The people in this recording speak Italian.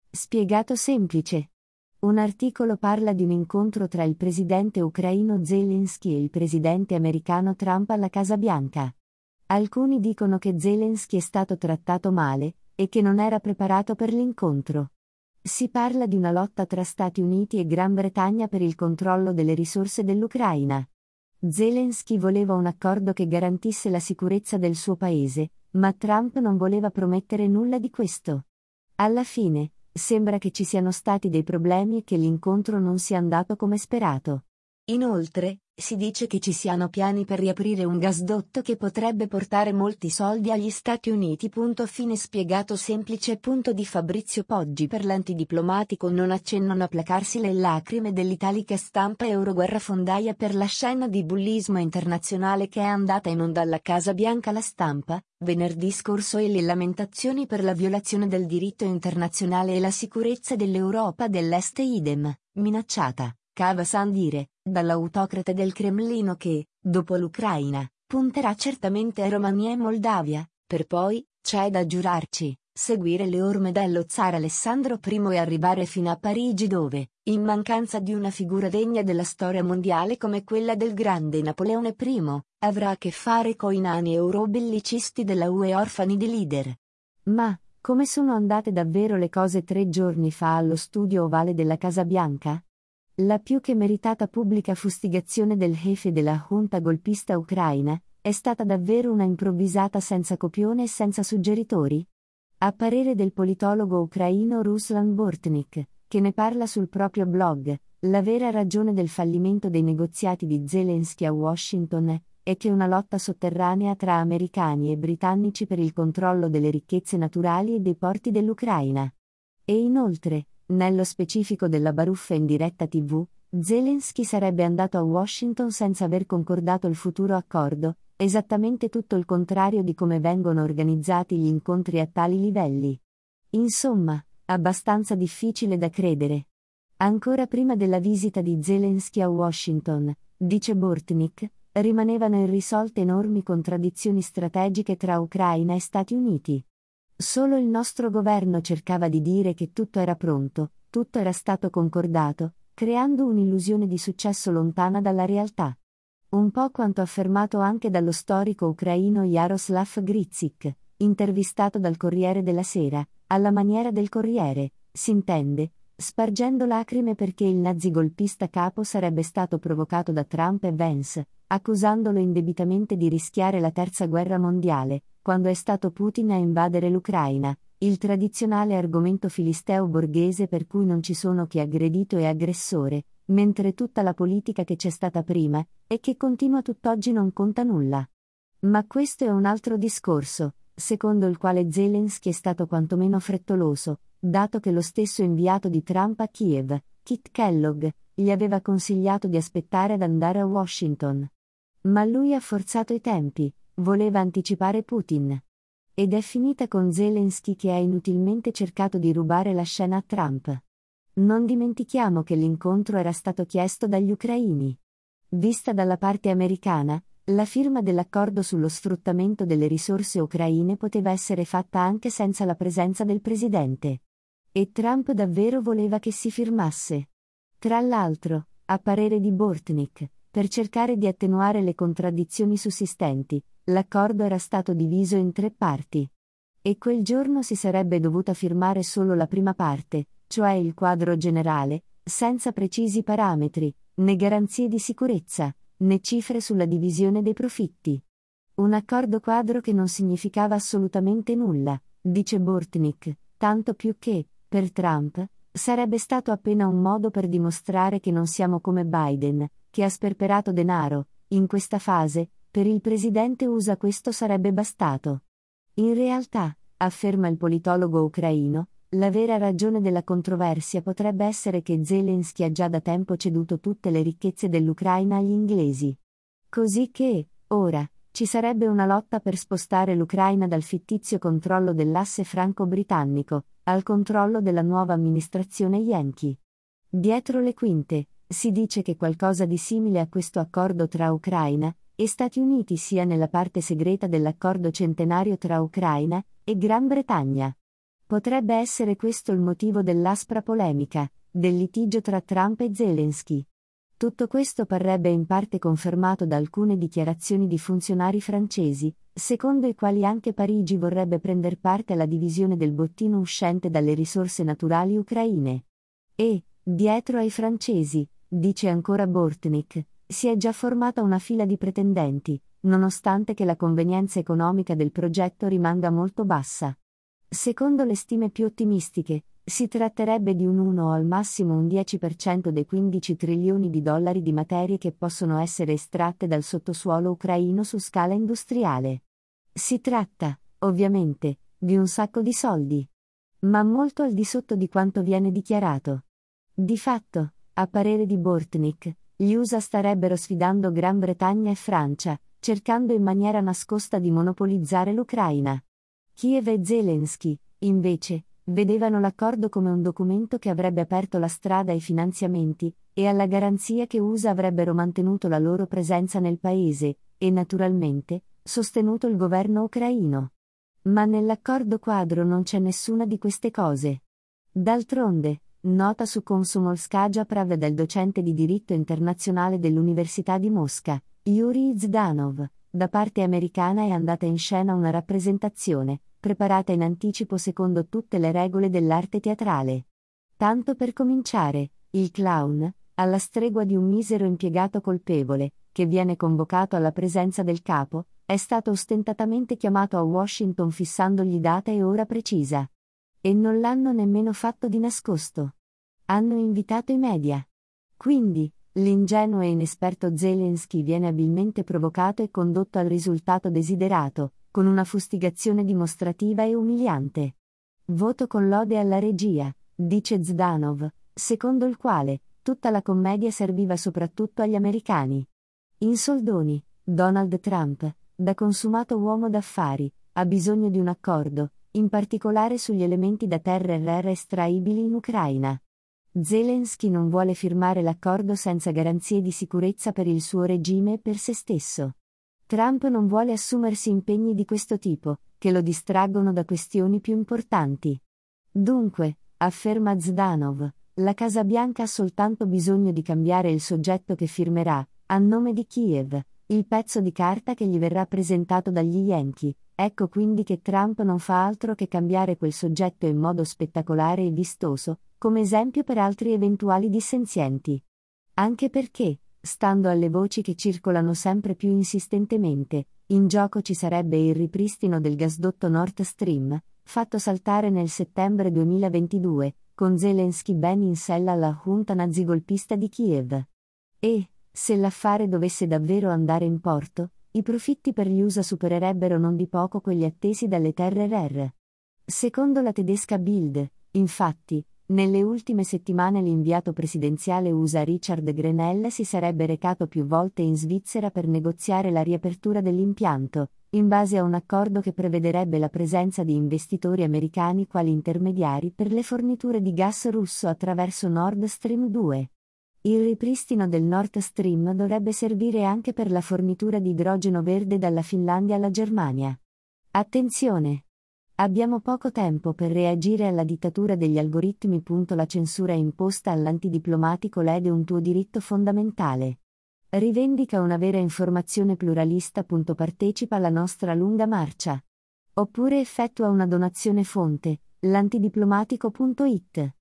Spiegato semplice. Un articolo parla di un incontro tra il presidente ucraino Zelensky e il presidente americano Trump alla Casa Bianca. Alcuni dicono che Zelensky è stato trattato male e che non era preparato per l'incontro. Si parla di una lotta tra Stati Uniti e Gran Bretagna per il controllo delle risorse dell'Ucraina. Zelensky voleva un accordo che garantisse la sicurezza del suo paese, ma Trump non voleva promettere nulla di questo. Alla fine, sembra che ci siano stati dei problemi e che l'incontro non sia andato come sperato. Inoltre, si dice che ci siano piani per riaprire un gasdotto che potrebbe portare molti soldi agli Stati Uniti. Fine spiegato semplice. Di Fabrizio Poggi per l'antidiplomatico non accennano a placarsi le lacrime dell'italica stampa euroguerrafondaia per la scena di bullismo internazionale che è andata in onda alla Casa Bianca. La Stampa, venerdì scorso, e le lamentazioni per la violazione del diritto internazionale e la sicurezza dell'Europa dell'Est idem, minacciata, cava san dire, dall'autocrate del Cremlino che, dopo l'Ucraina, punterà certamente a Romania e Moldavia, per poi, c'è da giurarci, seguire le orme dello zar Alessandro I e arrivare fino a Parigi dove, in mancanza di una figura degna della storia mondiale come quella del grande Napoleone I, avrà a che fare coi nani eurobellicisti della UE orfani di leader. Ma, come sono andate davvero le cose 3 giorni fa allo studio ovale della Casa Bianca? La più che meritata pubblica fustigazione del jefe della junta golpista ucraina è stata davvero una improvvisata senza copione e senza suggeritori? A parere del politologo ucraino Ruslan Bortnik, che ne parla sul proprio blog, la vera ragione del fallimento dei negoziati di Zelensky a Washington è che una lotta sotterranea tra americani e britannici per il controllo delle ricchezze naturali e dei porti dell'Ucraina. E inoltre, nello specifico della baruffa in diretta TV, Zelensky sarebbe andato a Washington senza aver concordato il futuro accordo, esattamente tutto il contrario di come vengono organizzati gli incontri a tali livelli. Insomma, abbastanza difficile da credere. Ancora prima della visita di Zelensky a Washington, dice Bortnik, rimanevano irrisolte enormi contraddizioni strategiche tra Ucraina e Stati Uniti. Solo il nostro governo cercava di dire che tutto era pronto, tutto era stato concordato, creando un'illusione di successo lontana dalla realtà. Un po' quanto affermato anche dallo storico ucraino Jaroslav Gritzik, intervistato dal Corriere della Sera, alla maniera del Corriere, s'intende, spargendo lacrime perché il nazigolpista capo sarebbe stato provocato da Trump e Vance, accusandolo indebitamente di rischiare la terza guerra mondiale, quando è stato Putin a invadere l'Ucraina, il tradizionale argomento filisteo borghese per cui non ci sono chi aggredito e aggressore, mentre tutta la politica che c'è stata prima, e che continua tutt'oggi non conta nulla. Ma questo è un altro discorso, secondo il quale Zelensky è stato quantomeno frettoloso, dato che lo stesso inviato di Trump a Kiev, Kit Kellogg, gli aveva consigliato di aspettare ad andare a Washington. Ma lui ha forzato i tempi, voleva anticipare Putin. Ed è finita con Zelensky che ha inutilmente cercato di rubare la scena a Trump. Non dimentichiamo che l'incontro era stato chiesto dagli ucraini. Vista dalla parte americana, la firma dell'accordo sullo sfruttamento delle risorse ucraine poteva essere fatta anche senza la presenza del presidente. E Trump davvero voleva che si firmasse. Tra l'altro, a parere di Bortnik, per cercare di attenuare le contraddizioni sussistenti, l'accordo era stato diviso in 3 parti. E quel giorno si sarebbe dovuta firmare solo la prima parte, cioè il quadro generale, senza precisi parametri, né garanzie di sicurezza, né cifre sulla divisione dei profitti. Un accordo quadro che non significava assolutamente nulla, dice Bortnik, tanto più che, per Trump, sarebbe stato appena un modo per dimostrare che non siamo come Biden, che ha sperperato denaro. In questa fase, per il presidente USA questo sarebbe bastato. In realtà, afferma il politologo ucraino, la vera ragione della controversia potrebbe essere che Zelensky ha già da tempo ceduto tutte le ricchezze dell'Ucraina agli inglesi. Così che, ora, ci sarebbe una lotta per spostare l'Ucraina dal fittizio controllo dell'asse franco-britannico, al controllo della nuova amministrazione Yankee. Dietro le quinte, si dice che qualcosa di simile a questo accordo tra Ucraina e Stati Uniti sia nella parte segreta dell'accordo centenario tra Ucraina e Gran Bretagna. Potrebbe essere questo il motivo dell'aspra polemica, del litigio tra Trump e Zelensky. Tutto questo parrebbe in parte confermato da alcune dichiarazioni di funzionari francesi, secondo i quali anche Parigi vorrebbe prender parte alla divisione del bottino uscente dalle risorse naturali ucraine. E, dietro ai francesi, dice ancora Bortnik, si è già formata una fila di pretendenti, nonostante che la convenienza economica del progetto rimanga molto bassa. Secondo le stime più ottimistiche, si tratterebbe di un 1 o al massimo un 10% dei 15 trilioni di dollari di materie che possono essere estratte dal sottosuolo ucraino su scala industriale. Si tratta, ovviamente, di un sacco di soldi. Ma molto al di sotto di quanto viene dichiarato. Di fatto, a parere di Bortnik, gli USA starebbero sfidando Gran Bretagna e Francia, cercando in maniera nascosta di monopolizzare l'Ucraina. Kiev e Zelensky, invece, vedevano l'accordo come un documento che avrebbe aperto la strada ai finanziamenti, e alla garanzia che USA avrebbero mantenuto la loro presenza nel paese, e naturalmente, sostenuto il governo ucraino. Ma nell'accordo quadro non c'è nessuna di queste cose. D'altronde, nota su Komsomolskaja Pravda del docente di diritto internazionale dell'Università di Mosca, Yuri Zdanov, da parte americana è andata in scena una rappresentazione, preparata in anticipo secondo tutte le regole dell'arte teatrale. Tanto per cominciare, il clown, alla stregua di un misero impiegato colpevole, che viene convocato alla presenza del capo, è stato ostentatamente chiamato a Washington fissandogli data e ora precisa. E non l'hanno nemmeno fatto di nascosto. Hanno invitato i media. Quindi, l'ingenuo e inesperto Zelensky viene abilmente provocato e condotto al risultato desiderato, con una fustigazione dimostrativa e umiliante. Voto con lode alla regia, dice Zdanov, secondo il quale tutta la commedia serviva soprattutto agli americani. In soldoni, Donald Trump, da consumato uomo d'affari, ha bisogno di un accordo, in particolare sugli elementi da terra rare estraibili in Ucraina. Zelensky non vuole firmare l'accordo senza garanzie di sicurezza per il suo regime e per se stesso. Trump non vuole assumersi impegni di questo tipo, che lo distraggono da questioni più importanti. Dunque, afferma Zdanov, la Casa Bianca ha soltanto bisogno di cambiare il soggetto che firmerà, a nome di Kiev, il pezzo di carta che gli verrà presentato dagli Yankee. Ecco quindi che Trump non fa altro che cambiare quel soggetto in modo spettacolare e vistoso, come esempio per altri eventuali dissenzienti. Anche perché, stando alle voci che circolano sempre più insistentemente, in gioco ci sarebbe il ripristino del gasdotto Nord Stream, fatto saltare nel settembre 2022, con Zelensky ben in sella alla giunta nazigolpista di Kiev. E, se l'affare dovesse davvero andare in porto, i profitti per gli USA supererebbero non di poco quelli attesi dalle terre rare. Secondo la tedesca Bild, infatti, nelle ultime settimane l'inviato presidenziale USA Richard Grenell si sarebbe recato più volte in Svizzera per negoziare la riapertura dell'impianto, in base a un accordo che prevederebbe la presenza di investitori americani quali intermediari per le forniture di gas russo attraverso Nord Stream 2. Il ripristino del Nord Stream dovrebbe servire anche per la fornitura di idrogeno verde dalla Finlandia alla Germania. Attenzione! Abbiamo poco tempo per reagire alla dittatura degli algoritmi. La censura imposta all'antidiplomatico lede un tuo diritto fondamentale. Rivendica una vera informazione pluralista. Partecipa alla nostra lunga marcia. Oppure effettua una donazione fonte, l'antidiplomatico.it.